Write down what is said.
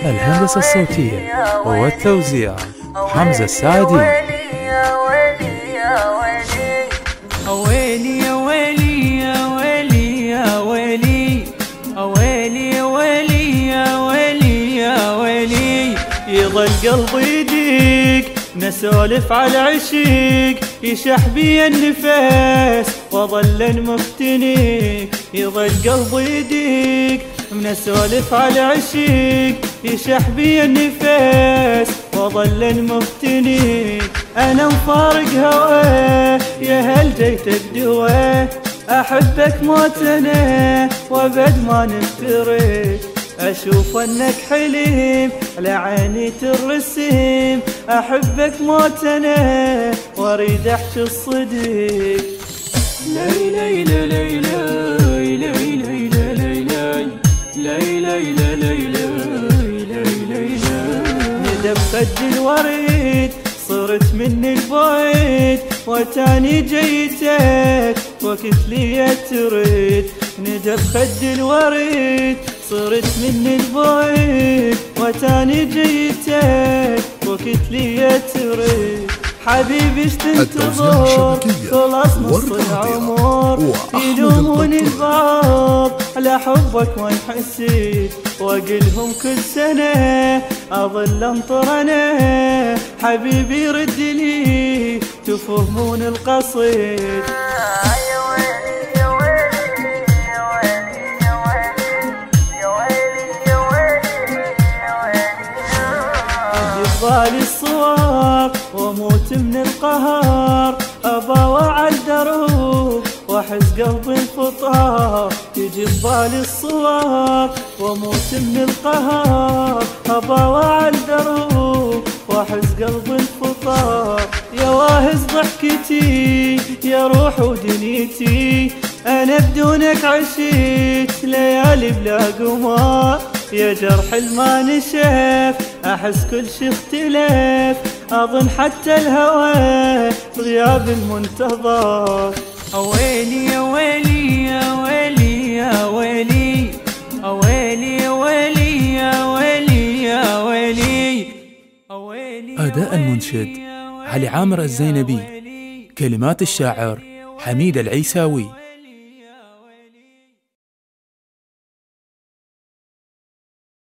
الهندسة الصوتية والتوزيع حمزة السعدي. ويلي يا ويلي يا ويلي يا ويلي، ويلي يا ويلي يا ويلي يا ويلي، يظل قلبي يديك نسولف على عشيق، يشح بي النفس وظل مفتنيك، يظل قلبي يديك نسولف على عشيق، يشح بي النفس وظل مفتنيك، انا مفارق هواه يا هل جيتك دواه، احبك موت انا وابد ما نفترق، اشوف انك حليم لعيني ترسم، احبك موت انا واريد احكي الصدق. ليلى ليلى ليلى ليلى ليلى ليلى ليلى ليلى، ندب خد الوريد صرت من البيت، وتاني جيتك وقت لي تريد، ندب خد الوريد صرت من البيت، وتاني جيتك وقت لي تريد، حبيبي ايش تنتظر خلاص نص العمر، يلوموني البعض على حبك وين حسيت، واقلهم كل سنة اظل انطر انا، حبيبي رد لي تفهمون القصيد. بالي الصور واموت من القهر، اباوع على الدروب واحس قلبي انفطار، تجي ببالي الصور واموت من القهر، اباوع على الدروب واحس قلبي انفطار، يا واهز ضحكتي يا روح ودنيتي، انا بدونك عشيت ليالي بلا قمار، يا جرح الما نشف احس كل شي اختلف، اظن حتى الهوى غياب المنتظر. ويلي يا ويلي يا ويلي يا ويلي، ويلي يا ويلي يا ويلي يا ويلي. أداء المنشد علي عامر الزينبي، كلمات الشاعر حميد العيساوي.